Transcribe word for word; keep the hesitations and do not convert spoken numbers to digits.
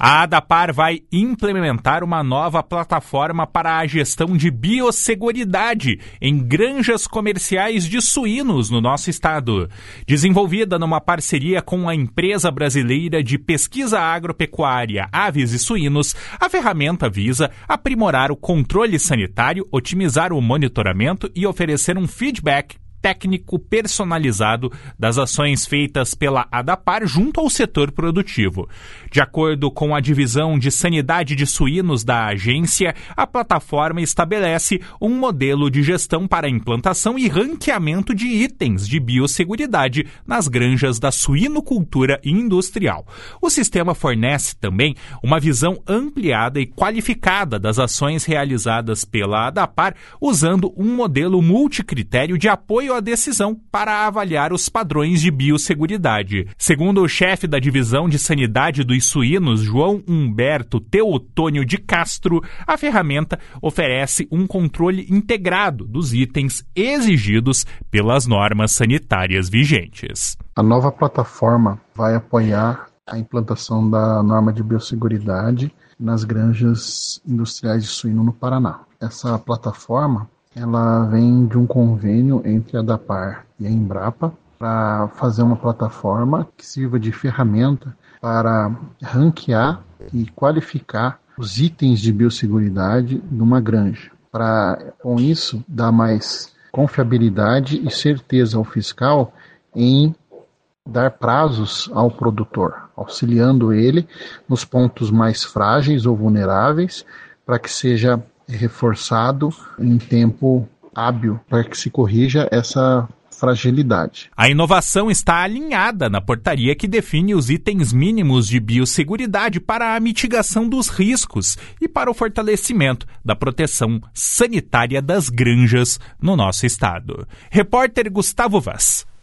A ADAPAR vai implementar uma nova plataforma para a gestão de biosseguridade em granjas comerciais de suínos no nosso estado. Desenvolvida numa parceria com a empresa brasileira de pesquisa agropecuária Aves e Suínos, a ferramenta visa aprimorar o controle sanitário, otimizar o monitoramento e oferecer um feedback técnico personalizado das ações feitas pela ADAPAR junto ao setor produtivo. De acordo com a Divisão de Sanidade de Suínos da agência, a plataforma estabelece um modelo de gestão para a implantação e ranqueamento de itens de biosseguridade nas granjas da suinocultura industrial. O sistema fornece também uma visão ampliada e qualificada das ações realizadas pela ADAPAR, usando um modelo multicritério de apoio a decisão para avaliar os padrões de biosseguridade. Segundo o chefe da Divisão de Sanidade dos Suínos, João Humberto Teotônio de Castro, a ferramenta oferece um controle integrado dos itens exigidos pelas normas sanitárias vigentes. A nova plataforma vai apoiar a implantação da norma de biosseguridade nas granjas industriais de suíno no Paraná. Essa plataforma ela vem de um convênio entre a ADAPAR e a Embrapa para fazer uma plataforma que sirva de ferramenta para ranquear e qualificar os itens de biosseguridade numa granja. Para, com isso, dar mais confiabilidade e certeza ao fiscal em dar prazos ao produtor, auxiliando ele nos pontos mais frágeis ou vulneráveis para que seja reforçado em tempo hábil para que se corrija essa fragilidade. A inovação está alinhada na portaria que define os itens mínimos de biosseguridade para a mitigação dos riscos e para o fortalecimento da proteção sanitária das granjas no nosso estado. Repórter Gustavo Vaz.